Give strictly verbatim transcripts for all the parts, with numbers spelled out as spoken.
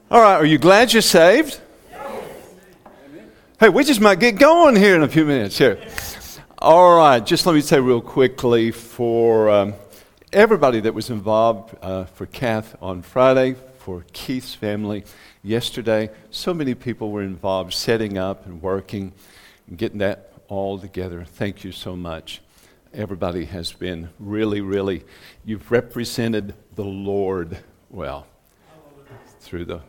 All right, are you glad you're saved? Hey, we just might get going here in a few minutes here. All right, just let me say real quickly for um, everybody that was involved, uh, for Kath on Friday, for Keith's family yesterday. So many people were involved setting up and working and getting that all together. Thank you so much. Everybody has been really, really, you've represented the Lord well through the...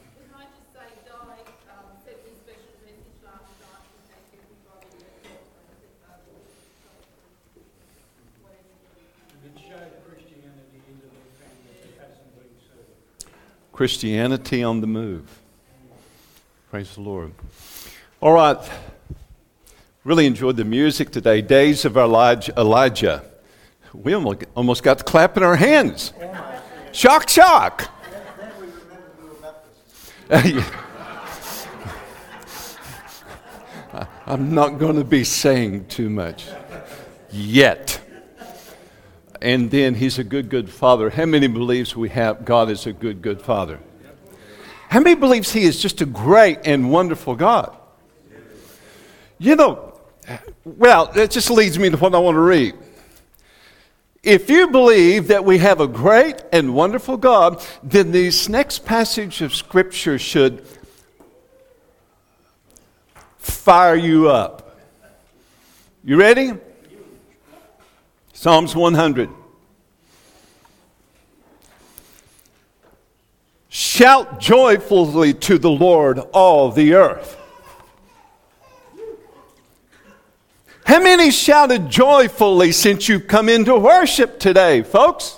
Christianity on the move. Praise the Lord. All right. Really enjoyed the music today. Days of Elijah. Elijah. We almost got to clapping our hands. Shock, shock. I'm not going to be saying too much yet. And then he's a good, good father. How many believes we have God is a good, good father? How many believes he is just a great and wonderful God? You know, well, it just leads me to what I want to read. If you believe that we have a great and wonderful God, then this next passage of Scripture should fire you up. You ready? Psalms one hundred. Shout joyfully to the Lord, all the earth. How many shouted joyfully since you've come into worship today, folks?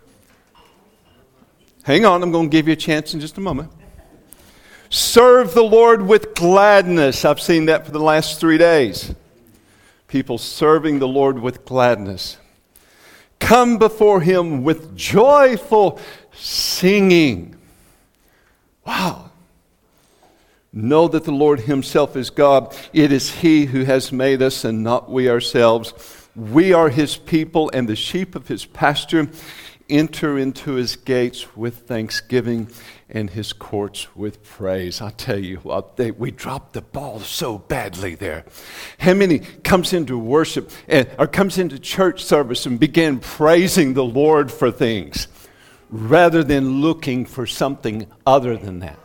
Hang on, I'm going to give you a chance in just a moment. Serve the Lord with gladness. I've seen that for the last three days. People serving the Lord with gladness. Come before him with joyful singing. Wow. Know that the Lord himself is God. It is he who has made us and not we ourselves. We are his people and the sheep of his pasture. Enter into his gates with thanksgiving and his courts with praise. I tell you what, they, we dropped the ball so badly there. How many comes into worship and, or comes into church service and began praising the Lord for things rather than looking for something other than that?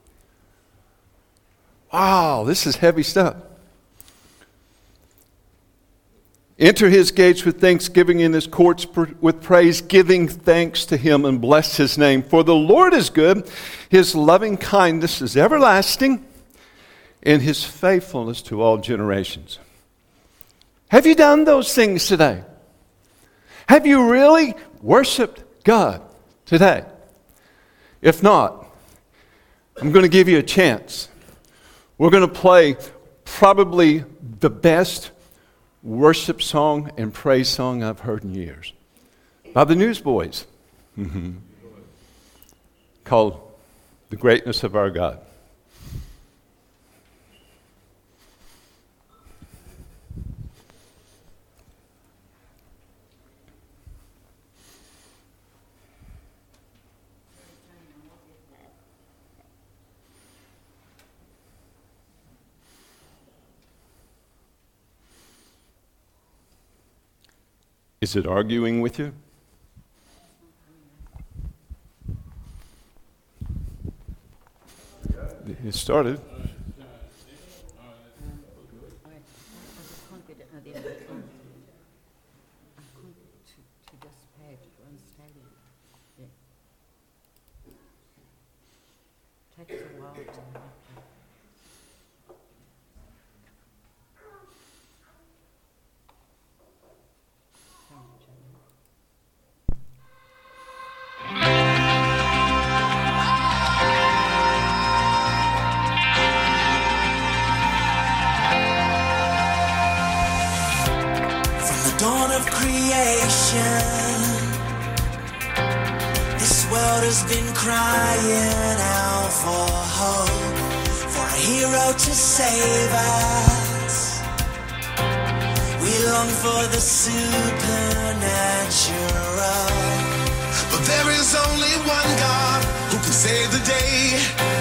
Wow, this is heavy stuff. Enter his gates with thanksgiving, in his courts with praise, giving thanks to him and bless his name. For the Lord is good, his loving kindness is everlasting, and his faithfulness to all generations. Have you done those things today? Have you really worshiped God today? If not, I'm going to give you a chance. We're going to play probably the best worship song and praise song I've heard in years by the Newsboys, mm-hmm. called The Greatness of Our God. Is it arguing with you? It started. Has been crying out for hope, for a hero to save us. We long for the supernatural, but there is only one God who can save the day.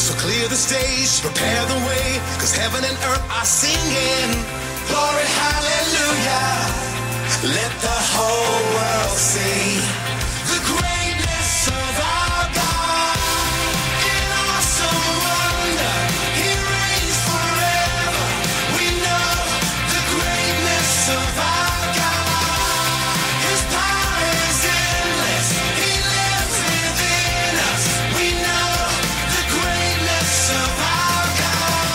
So clear the stage, prepare the way, cause heaven and earth are singing. Glory, hallelujah. Let the whole world see the greatness of our God. In awesome wonder, He reigns forever. We know the greatness of our God. His power is endless. He lives within us. We know the greatness of our God.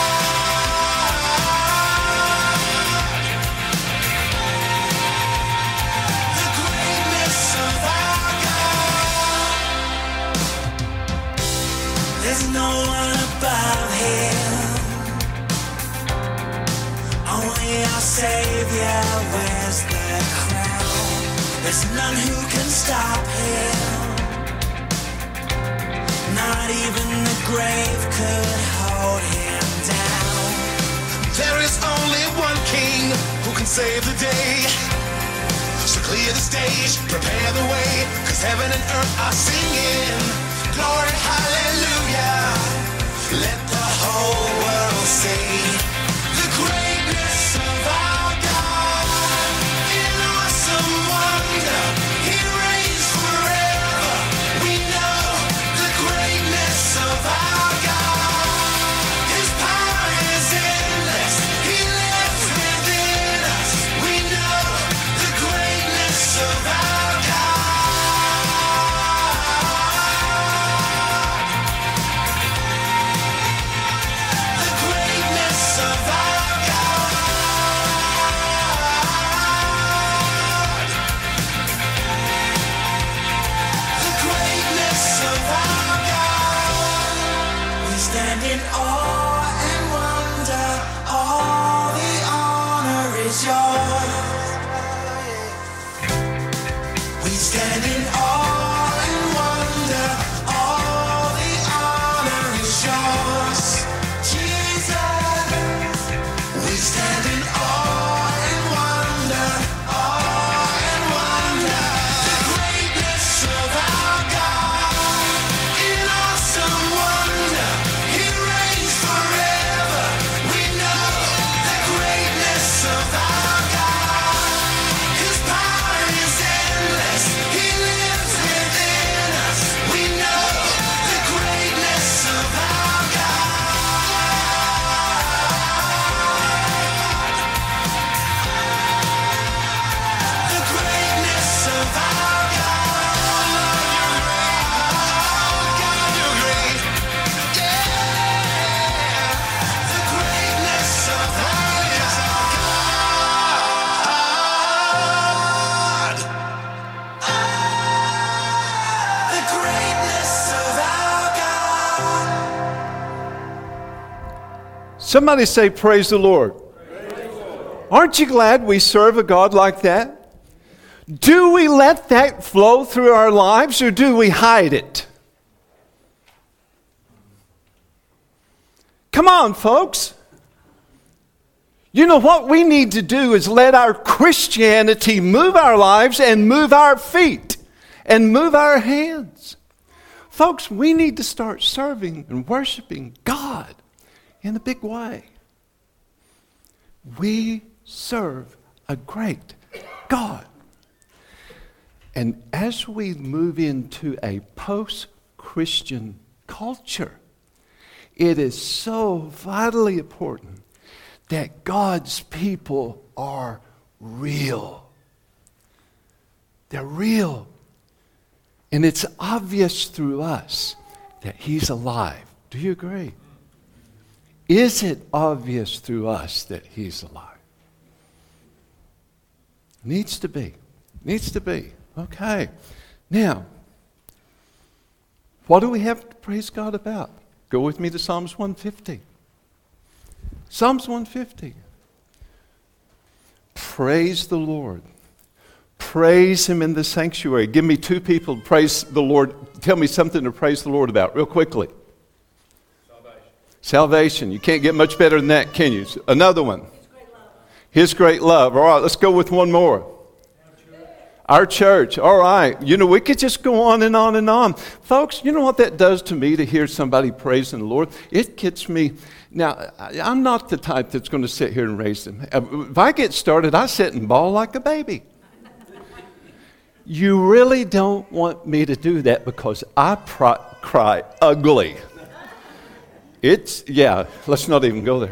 The greatness of our God. There's no one above Him. Only our Savior wears the crown. There's none who can stop Him. Not even the grave could hold Him down. There is only one King who can save the day. So clear the stage, prepare the way, cause heaven and earth are singing. Glory, hallelujah. Let the whole world see the greatness of our God. In awesome wonder, He reigns forever. We know the greatness of our God. His power is endless. He lives within us. We know the greatness of our God. The greatness of our God. The greatness of our God. We stand in awe and wonder. All the honor is yours. We stand in awe and wonder. All the honor is yours, Jesus. We stand in awe and wonder. Awe and wonder. The greatness of our God. In awesome wonder, He reigns forever. We know the greatness of our God. His power is endless. He lives within us. We know the greatness of our God. The greatness of our God. God, you're great. Yeah. The greatness of our God. The greatness of our God. Somebody say, praise the Lord. Aren't you glad we serve a God like that? Do we let that flow through our lives, or do we hide it? Come on, folks. You know what we need to do is let our Christianity move our lives and move our feet and move our hands. Folks, we need to start serving and worshiping God in a big way. We serve a great God. And as we move into a post-Christian culture, it is so vitally important that God's people are real. They're real. And it's obvious through us that He's alive. Do you agree? Is it obvious through us that He's alive? Needs to be. Needs to be. Okay. Now, what do we have to praise God about? Go with me to Psalms one fifty. Psalms one fifty. Praise the Lord. Praise Him in the sanctuary. Give me two people to praise the Lord. Tell me something to praise the Lord about, real quickly. Salvation. Salvation. You can't get much better than that, can you? Another one. His great love. His great love. All right, let's go with one more. Our church, all right. You know, we could just go on and on and on. Folks, you know what that does to me to hear somebody praising the Lord? It gets me. Now, I'm not the type that's going to sit here and raise them. If I get started, I sit and bawl like a baby. You really don't want me to do that because I pro- cry ugly. It's, yeah, let's not even go there.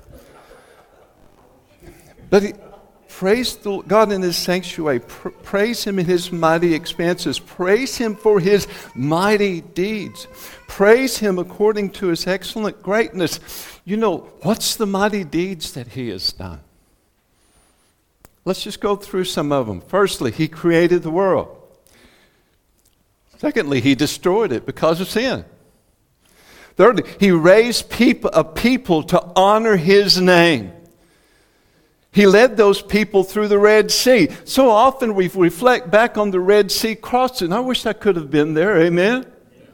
But he, praise the, God in His sanctuary. Pr- praise Him in His mighty expanses. Praise Him for His mighty deeds. Praise Him according to His excellent greatness. You know, what's the mighty deeds that He has done? Let's just go through some of them. Firstly, He created the world. Secondly, He destroyed it because of sin. Thirdly, He raised people, a people to honor His name. He led those people through the Red Sea. So often we reflect back on the Red Sea crossing. I wish I could have been there. Amen?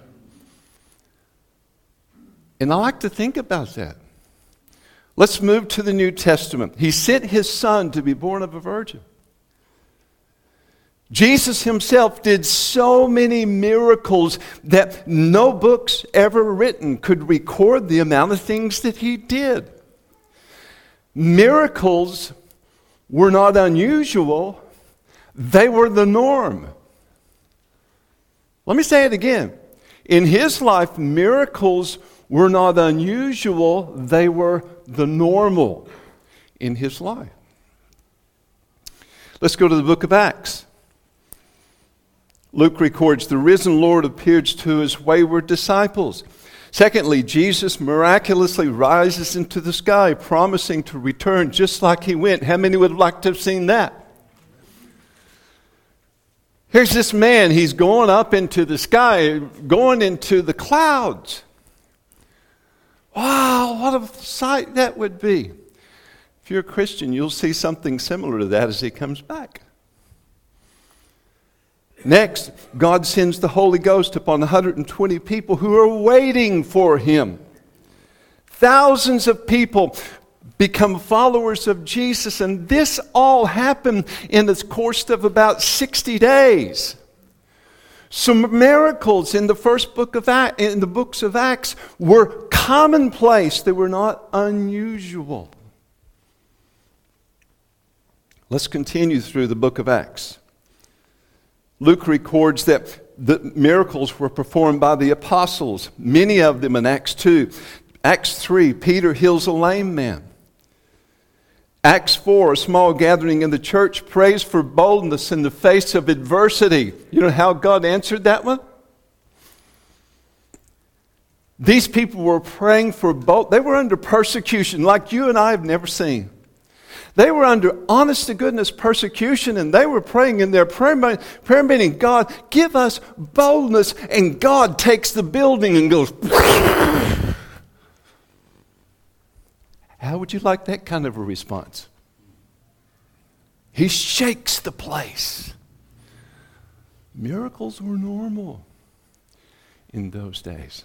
And I like to think about that. Let's move to the New Testament. He sent His Son to be born of a virgin. Jesus Himself did so many miracles that no books ever written could record the amount of things that He did. Miracles were not unusual. They were the norm. Let me say it again. In His life, miracles were not unusual. They were the normal in His life. Let's go to the book of Acts. Luke records, the risen Lord appeared to His wayward disciples. Secondly, Jesus miraculously rises into the sky, promising to return just like He went. How many would like to have seen that? Here's this man, he's going up into the sky, going into the clouds. Wow, what a sight that would be. If you're a Christian, you'll see something similar to that as He comes back. Next, God sends the Holy Ghost upon one hundred twenty people who are waiting for Him. Thousands of people become followers of Jesus, and this all happened in the course of about sixty days. Some miracles in the first book of Acts, in the books of Acts were commonplace. They were not unusual. Let's continue through the book of Acts. Luke records that the miracles were performed by the apostles, many of them in Acts two. Acts three, Peter heals a lame man. Acts four, a small gathering in the church prays for boldness in the face of adversity. You know how God answered that one? These people were praying for bold. They were under persecution like you and I have never seen. They were under honest-to-goodness persecution, and they were praying in their prayer, prayer meeting, God, give us boldness, and God takes the building and goes, how would you like that kind of a response? He shakes the place. Miracles were normal in those days.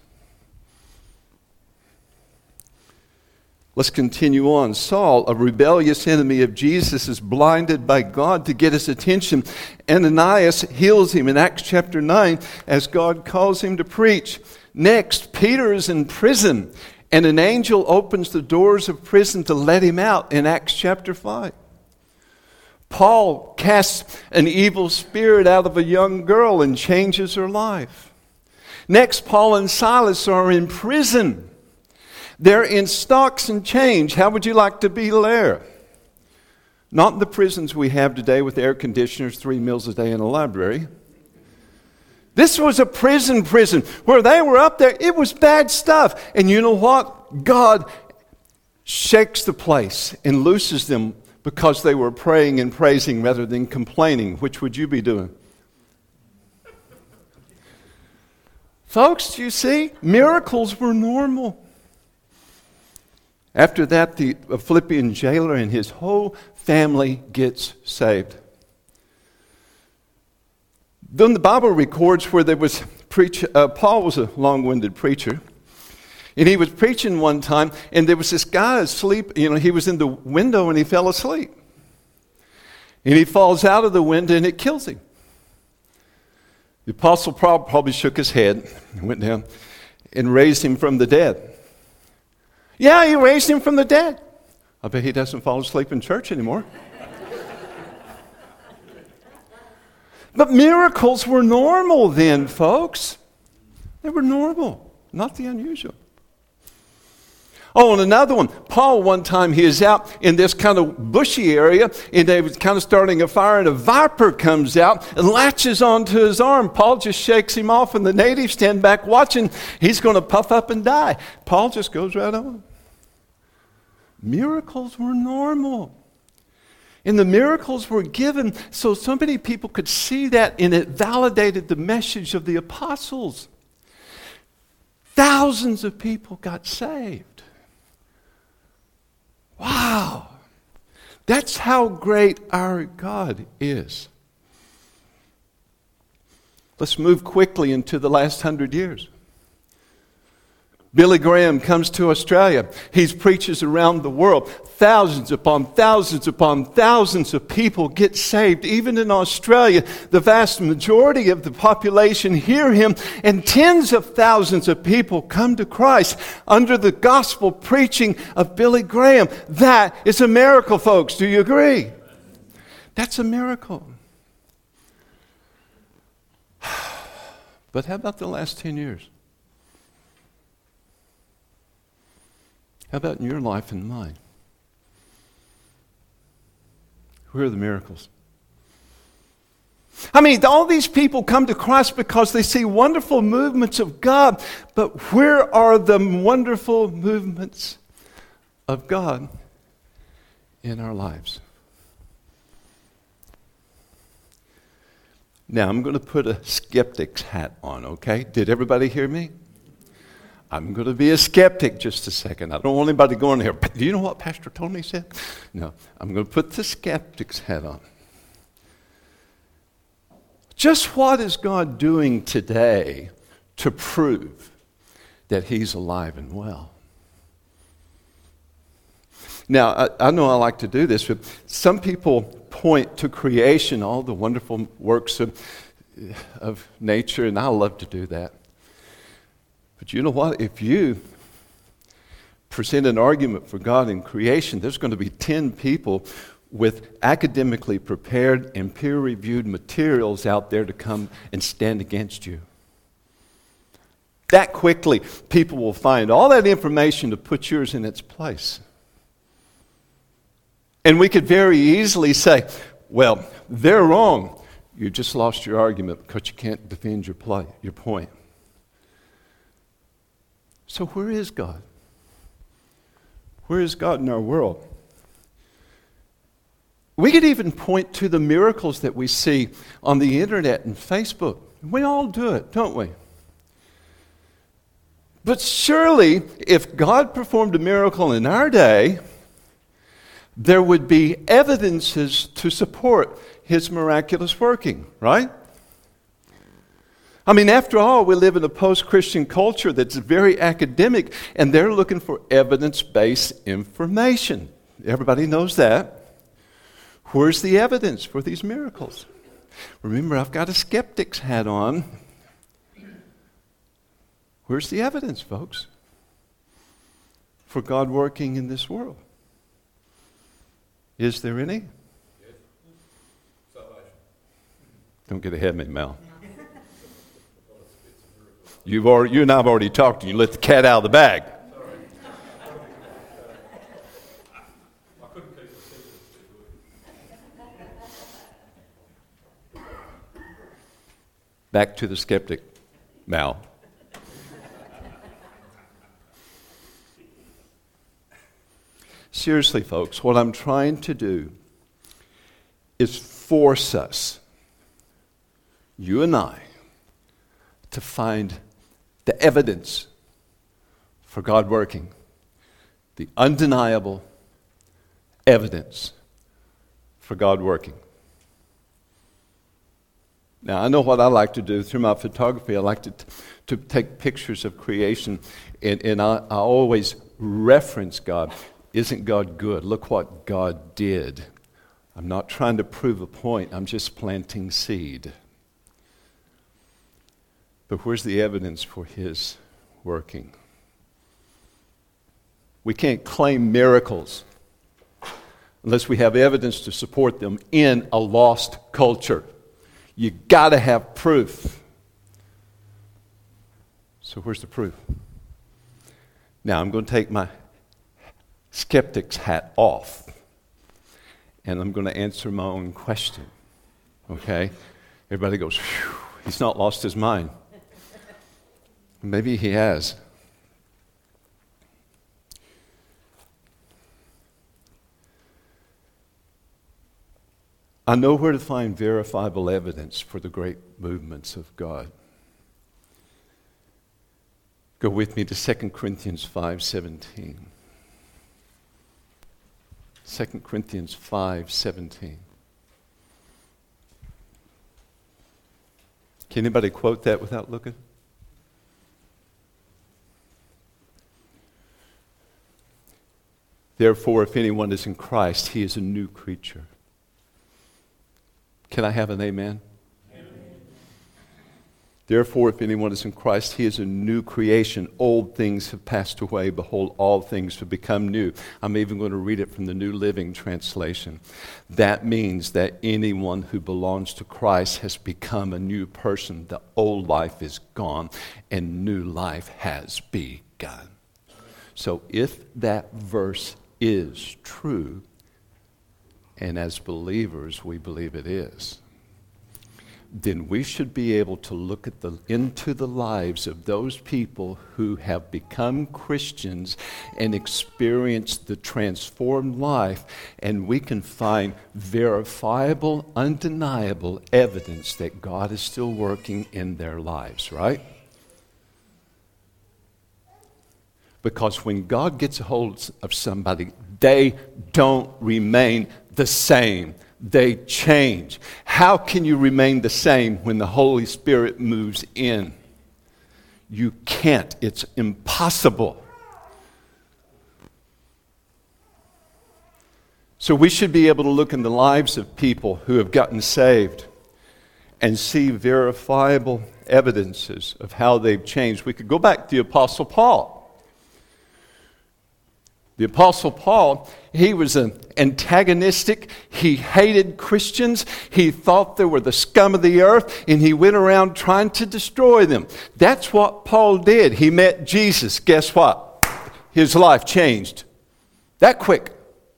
Let's continue on. Saul, a rebellious enemy of Jesus, is blinded by God to get his attention. Ananias heals him in Acts chapter nine as God calls him to preach. Next, Peter is in prison, and an angel opens the doors of prison to let him out in Acts chapter five. Paul casts an evil spirit out of a young girl and changes her life. Next, Paul and Silas are in prison. They're in stocks and chains. How would you like to be there? Not in the prisons we have today with air conditioners, three meals a day, and a library. This was a prison prison where they were up there. It was bad stuff. And you know what? God shakes the place and looses them because they were praying and praising rather than complaining. Which would you be doing? Folks, you see, miracles were normal. After that, the Philippian jailer and his whole family gets saved. Then the Bible records where there was preach. Uh, Paul was a long-winded preacher, and he was preaching one time, and there was this guy asleep. You know, he was in the window and he fell asleep, and he falls out of the window and it kills him. The apostle probably shook his head and went down and raised him from the dead. Yeah, he raised him from the dead. I bet he doesn't fall asleep in church anymore. But miracles were normal then, folks. They were normal, not the unusual. Oh, and another one. Paul, one time, he is out in this kind of bushy area, and they was kind of starting a fire, and a viper comes out and latches onto his arm. Paul just shakes him off, and the natives stand back watching. He's going to puff up and die. Paul just goes right on. Miracles were normal. And the miracles were given so so many people could see that, and it validated the message of the apostles. Thousands of people got saved. Wow. That's how great our God is. Let's move quickly into the last hundred years. Billy Graham comes to Australia. He preaches around the world. Thousands upon thousands upon thousands of people get saved. Even in Australia, the vast majority of the population hear him, and tens of thousands of people come to Christ under the gospel preaching of Billy Graham. That is a miracle, folks. Do you agree? That's a miracle. But how about the last ten years? How about in your life and mine? Where are the miracles? I mean, all these people come to Christ because they see wonderful movements of God, but where are the wonderful movements of God in our lives? Now, I'm going to put a skeptic's hat on, okay? Did everybody hear me? I'm going to be a skeptic just a second. I don't want anybody going here, do you know what Pastor Tony said? No, I'm going to put the skeptic's hat on. Just what is God doing today to prove that He's alive and well? Now, I, I know I like to do this, but some people point to creation, all the wonderful works of, of nature, and I love to do that. But you know what? If you present an argument for God in creation, there's going to be ten people with academically prepared and peer-reviewed materials out there to come and stand against you. That quickly, people will find all that information to put yours in its place. And we could very easily say, well, they're wrong. You just lost your argument because you can't defend your play, your point. So where is God? Where is God in our world? We could even point to the miracles that we see on the internet and Facebook. We all do it, don't we? But surely, if God performed a miracle in our day, there would be evidences to support His miraculous working, right? I mean, after all, we live in a post-Christian culture that's very academic, and they're looking for evidence-based information. Everybody knows that. Where's the evidence for these miracles? Remember, I've got a skeptic's hat on. Where's the evidence, folks, for God working in this world? Is there any? Yes. Salvation. Don't get ahead of me, Mel. You've already, you and I have already talked, and you let the cat out of the bag. Sorry. I couldn't keep the secret. Back to the skeptic, Mal. Seriously, folks, what I'm trying to do is force us, you and I, to find the evidence for God working, the undeniable evidence for God working. Now, I know what I like to do through my photography. I like to, t- to take pictures of creation, and, and I, I always reference God. Isn't God good? Look what God did. I'm not trying to prove a point. I'm just planting seed. But where's the evidence for his working? We can't claim miracles unless we have evidence to support them in a lost culture. You got to have proof. So where's the proof? Now I'm going to take my skeptic's hat off, and I'm going to answer my own question. Okay? Everybody goes, phew, he's not lost his mind. Maybe he has. I know where to find verifiable evidence for the great movements of God. Go with me to Second Corinthians five seventeen. Second Corinthians five seventeen. Can anybody quote that without looking? Therefore, if anyone is in Christ, he is a new creature. Can I have an amen? Amen? Therefore, if anyone is in Christ, he is a new creation. Old things have passed away. Behold, all things have become new. I'm even going to read it from the New Living Translation. That means that anyone who belongs to Christ has become a new person. The old life is gone and new life has begun. So if that verse is true, and as believers we believe it is, then we should be able to look at the, into the lives of those people who have become Christians and experienced the transformed life, and we can find verifiable, undeniable evidence that God is still working in their lives, right? Because when God gets a hold of somebody, they don't remain the same. They change. How can you remain the same when the Holy Spirit moves in? You can't. It's impossible. So we should be able to look in the lives of people who have gotten saved and see verifiable evidences of how they've changed. We could go back to the Apostle Paul. The Apostle Paul, he was an antagonistic. He hated Christians. He thought they were the scum of the earth, and he went around trying to destroy them. That's what Paul did. He met Jesus. Guess what? His life changed. That quick.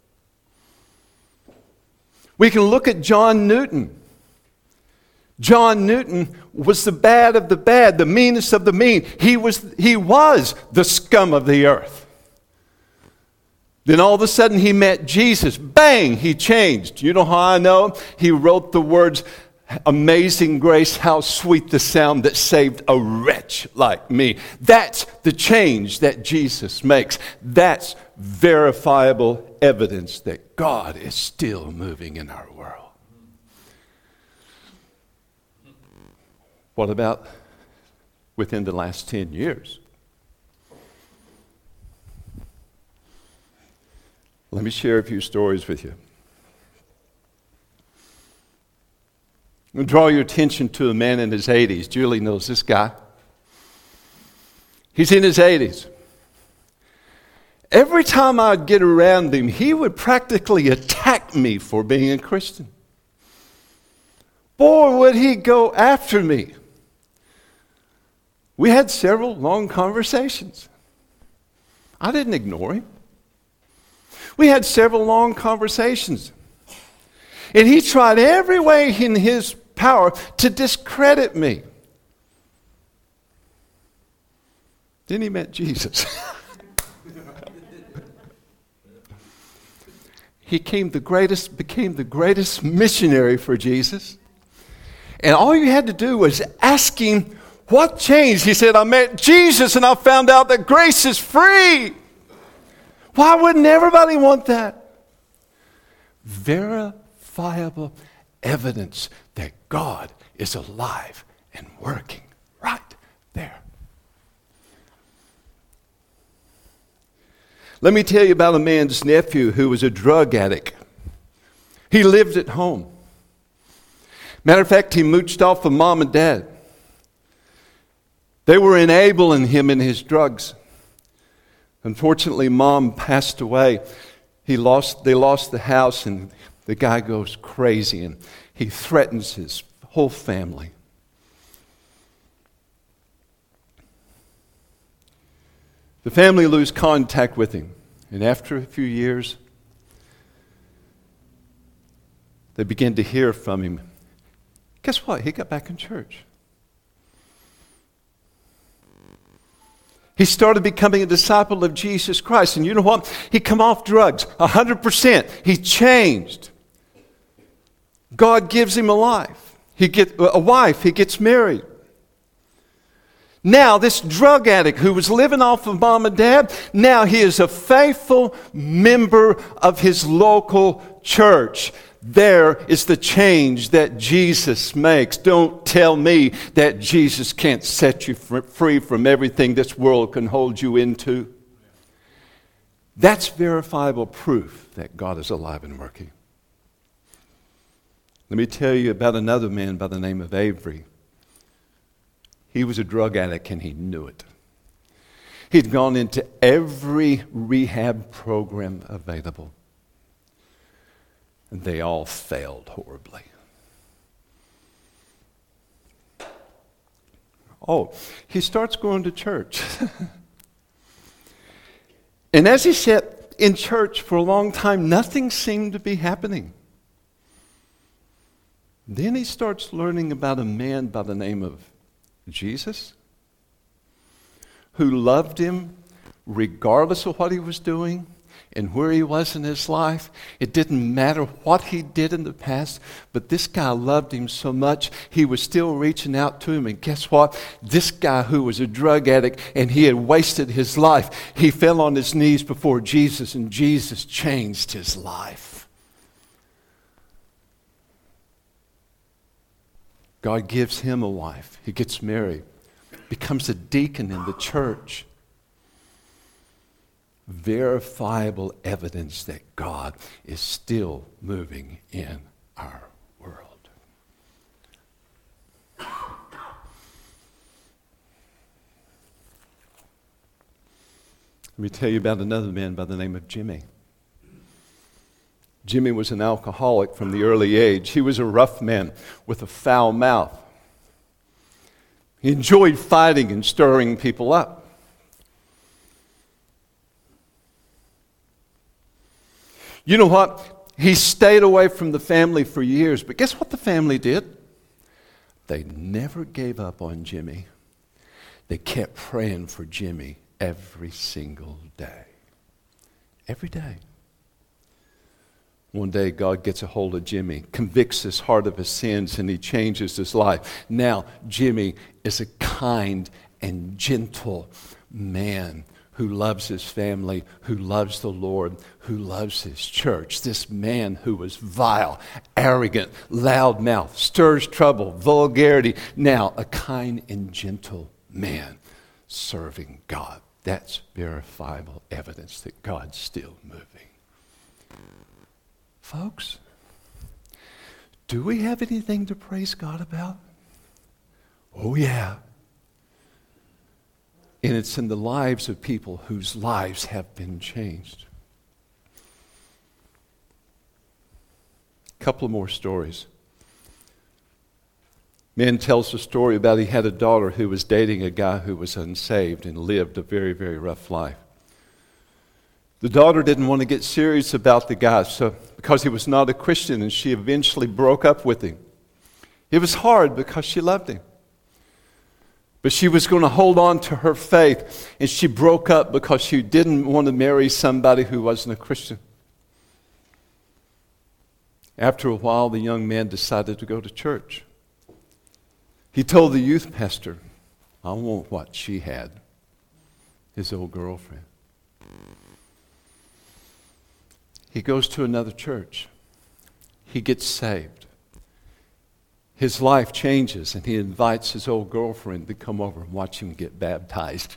We can look at John Newton. John Newton was the bad of the bad, the meanest of the mean. He was, he was the scum of the earth. Then all of a sudden he met Jesus. Bang! He changed. You know how I know? He wrote the words, "Amazing grace, how sweet the sound that saved a wretch like me." That's the change that Jesus makes. That's verifiable evidence that God is still moving in our world. What about within the last ten years? Let me share a few stories with you. I'll draw your attention to a man in his eighties. Julie knows this guy. He's in his eighties. Every time I'd get around him, he would practically attack me for being a Christian. Boy, would he go after me. We had several long conversations. I didn't ignore him. We had several long conversations. And he tried every way in his power to discredit me. Then he met Jesus. He came the greatest, became the greatest missionary for Jesus. And all you had to do was ask him, what changed? He said, I met Jesus and I found out that grace is free. Why wouldn't everybody want that? Verifiable evidence that God is alive and working right there. Let me tell you about a man's nephew who was a drug addict. He lived at home. Matter of fact, he mooched off of mom and dad. They were enabling him in his drugs. Unfortunately, Mom passed away. He lost, they lost the house, and the guy goes crazy, and he threatens his whole family. The family lose contact with him, and after a few years, they begin to hear from him. Guess what? He got back in church. He started becoming a disciple of Jesus Christ. And you know what? He come off drugs, one hundred percent. He changed. God gives him a life. He get a wife. He gets married. Now, this drug addict who was living off of mom and dad, now he is a faithful member of his local church. There is the change that Jesus makes. Don't tell me that Jesus can't set you free from everything this world can hold you into. That's verifiable proof that God is alive and working. Let me tell you about another man by the name of Avery. He was a drug addict and he knew it. He'd gone into every rehab program available. And they all failed horribly. Oh, he starts going to church. And as he sat in church for a long time, nothing seemed to be happening. Then he starts learning about a man by the name of Jesus, who loved him regardless of what he was doing and where he was in his life. It didn't matter what he did in the past, but this guy loved him so much, he was still reaching out to him. And guess what? This guy who was a drug addict and he had wasted his life, he fell on his knees before Jesus, and Jesus changed his life. God gives him a wife. He gets married, becomes a deacon in the church. Verifiable evidence that God is still moving in our world. Let me tell you about another man by the name of Jimmy. Jimmy was an alcoholic from the early age. He was a rough man with a foul mouth. He enjoyed fighting and stirring people up. You know what? He stayed away from the family for years, but guess what the family did? They never gave up on Jimmy. They kept praying for Jimmy every single day. Every day. One day, God gets a hold of Jimmy, convicts his heart of his sins, and he changes his life. Now, Jimmy is a kind and gentle man who loves his family, who loves the Lord, who loves his church. This man who was vile, arrogant, loudmouth, stirs trouble, vulgarity. Now, a kind and gentle man serving God. That's verifiable evidence that God's still moving. Folks, do we have anything to praise God about? Oh, yeah. And it's in the lives of people whose lives have been changed. A couple of more stories. Man tells a story about he had a daughter who was dating a guy who was unsaved and lived a very, very rough life. The daughter didn't want to get serious about the guy so because he was not a Christian, and she eventually broke up with him. It was hard because she loved him. But she was going to hold on to her faith, and she broke up because she didn't want to marry somebody who wasn't a Christian. After a while, the young man decided to go to church. He told the youth pastor, I want what she had, his old girlfriend. He goes to another church. He gets saved. His life changes, and he invites his old girlfriend to come over and watch him get baptized.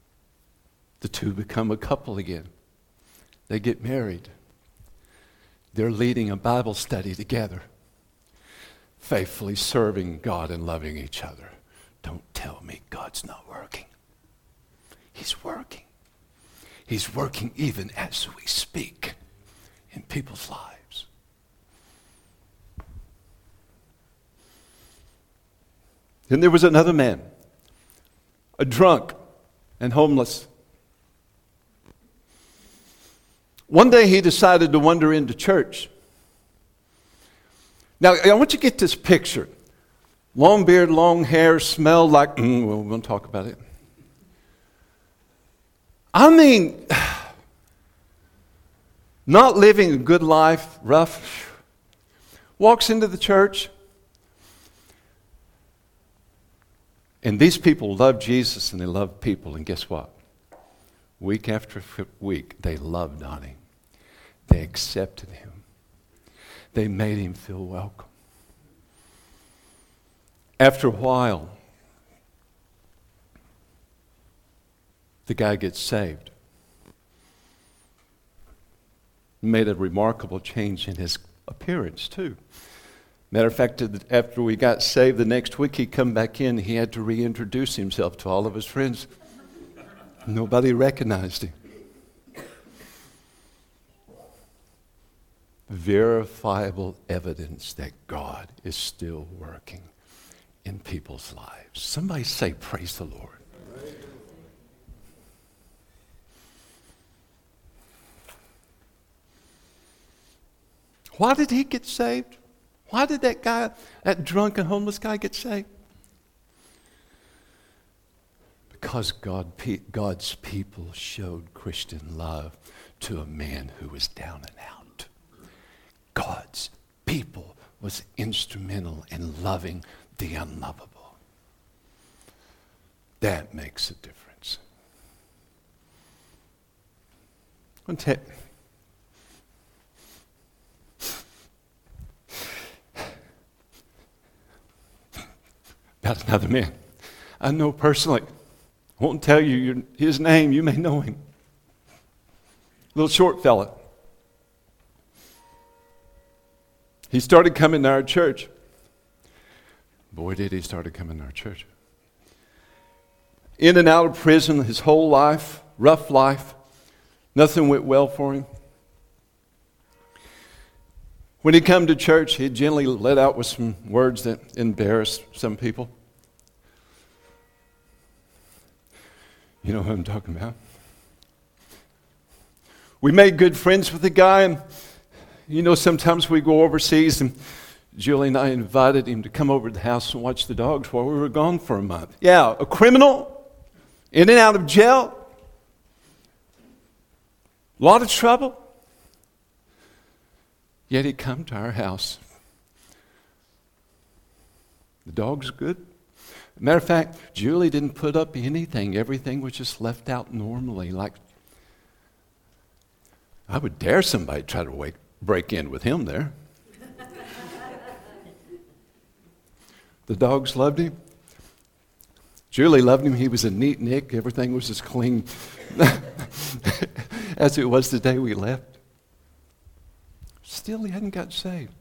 The two become a couple again. They get married. They're leading a Bible study together, faithfully serving God and loving each other. Don't tell me God's not working. He's working. He's working even as we speak in people's lives. Then there was another man, a drunk and homeless. One day he decided to wander into church. Now, I want you to get this picture. Long beard, long hair, smelled like, mm, well, we're going to talk about it. I mean, not living a good life, rough. Walks into the church. And these people love Jesus and they love people. And guess what? Week after week, they loved on him. They accepted him. They made him feel welcome. After a while, the guy gets saved. Made a remarkable change in his appearance, too. Matter of fact, after we got saved, the next week he come back in, he had to reintroduce himself to all of his friends. Nobody recognized him. Verifiable evidence that God is still working in people's lives. Somebody say, praise the Lord. Why did he get saved? Why did that guy, that drunk and homeless guy get saved? Because God, God's people showed Christian love to a man who was down and out. God's people was instrumental in loving the unlovable. That makes a difference. I'm te- About another man I know personally. I won't tell you your, his name. You may know him. Little short fella. He started coming to our church. Boy, did he started coming to our church. In and out of prison his whole life, rough life. Nothing went well for him. When he'd come to church, he'd generally let out with some words that embarrassed some people. You know who I'm talking about. We made good friends with the guy, and you know, sometimes we go overseas, and Julie and I invited him to come over to the house and watch the dogs while we were gone for a month. Yeah, a criminal, in and out of jail, a lot of trouble. Yet he'd come to our house. The dog's good. Matter of fact, Julie didn't put up anything. Everything was just left out normally. Like, I would dare somebody try to wake, break in with him there. The dogs loved him. Julie loved him. He was a neat Nick. Everything was as clean as it was the day we left. Still, he hadn't got saved.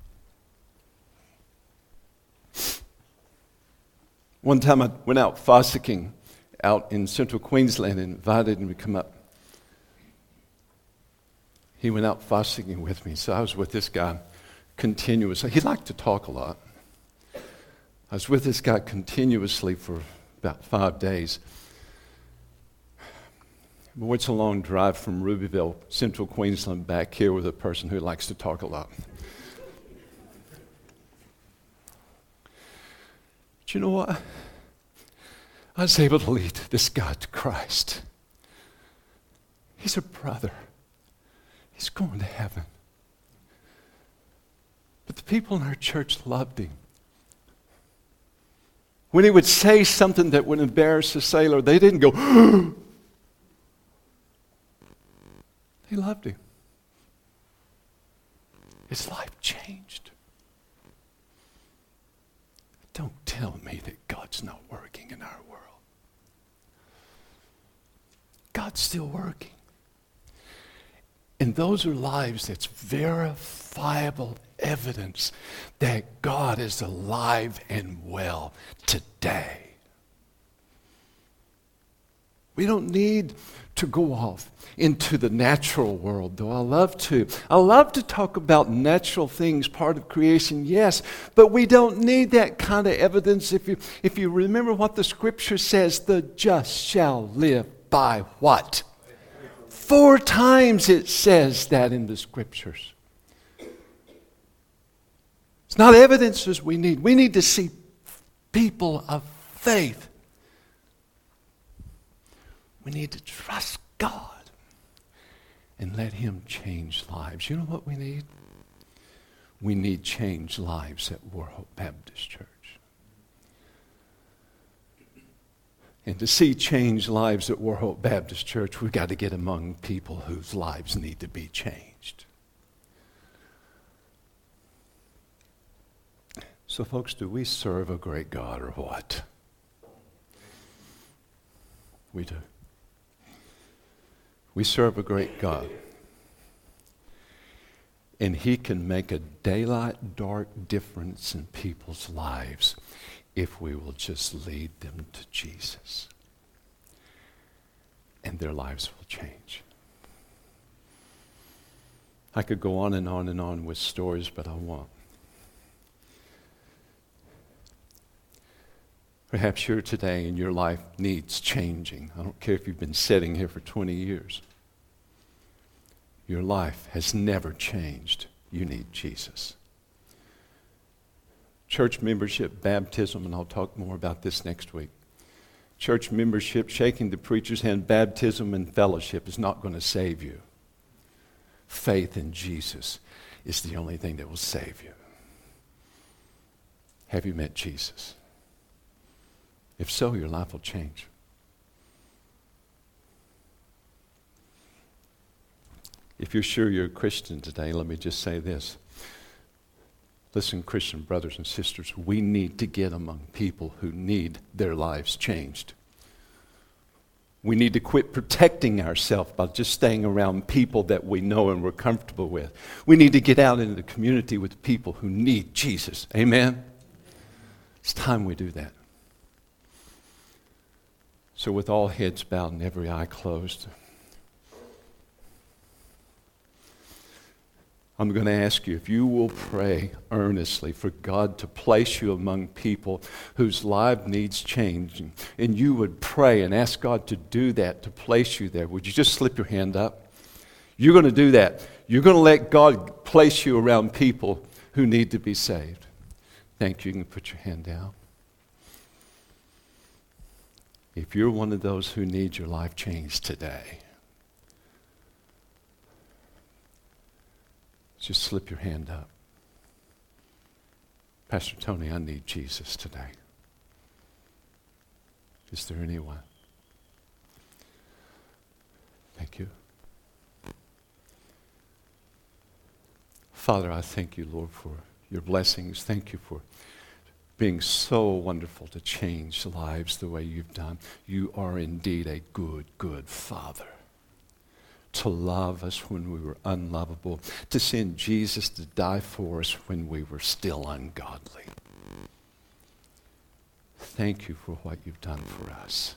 One time I went out fossicking out in central Queensland and invited him to come up. He went out fossicking with me, so I was with this guy continuously. He liked to talk a lot. I was with this guy continuously for about five days. But it's a long drive from Rubyville, central Queensland, back here with a person who likes to talk a lot. But you know what? I was able to lead this guy to Christ. He's a brother. He's going to heaven. But the people in our church loved him. When he would say something that would embarrass a sailor, they didn't go, they loved him. His life changed. Don't tell me that God's not working in our world. God's still working. And those are lives that's verifiable evidence that God is alive and well today. We don't need to go off into the natural world, though I love to. I love to talk about natural things, part of creation, yes, but we don't need that kind of evidence. If you, if you remember what the Scripture says, the just shall live by what? Four times it says that in the Scriptures. It's not evidences we need. We need to see people of faith. We need to trust God and let Him change lives. You know what we need? We need changed lives at Warhope Baptist Church. And to see changed lives at Warhope Baptist Church, we've got to get among people whose lives need to be changed. So folks, do we serve a great God or what? We do. We serve a great God. And He can make a daylight dark difference in people's lives if we will just lead them to Jesus. And their lives will change. I could go on and on and on with stories, but I won't. Perhaps you're today and your life needs changing. I don't care if you've been sitting here for twenty years. Your life has never changed. You need Jesus. Church membership, baptism, and I'll talk more about this next week. Church membership, shaking the preacher's hand, baptism, and fellowship is not going to save you. Faith in Jesus is the only thing that will save you. Have you met Jesus? If so, your life will change. If you're sure you're a Christian today, let me just say this. Listen, Christian brothers and sisters, we need to get among people who need their lives changed. We need to quit protecting ourselves by just staying around people that we know and we're comfortable with. We need to get out into the community with people who need Jesus. Amen? It's time we do that. So with all heads bowed and every eye closed, I'm going to ask you if you will pray earnestly for God to place you among people whose life needs changing, and you would pray and ask God to do that, to place you there. Would you just slip your hand up? You're going to do that. You're going to let God place you around people who need to be saved. Thank you. You can put your hand down. If you're one of those who needs your life changed today, just slip your hand up. Pastor Tony, I need Jesus today. Is there anyone? Thank you. Father, I thank you, Lord, for your blessings. Thank you for being so wonderful to change lives the way you've done. You are indeed a good, good Father. To love us when we were unlovable, to send Jesus to die for us when we were still ungodly. Thank you for what you've done for us.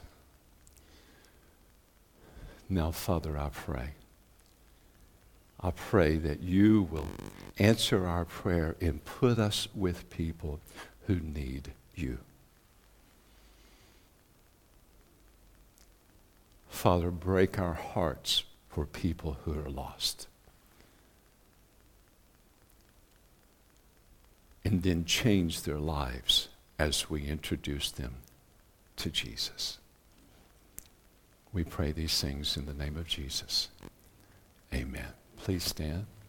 Now, Father, I pray. I pray that you will answer our prayer and put us with people who need you. Father, break our hearts for people who are lost. And then change their lives as we introduce them to Jesus. We pray these things in the name of Jesus. Amen. Please stand.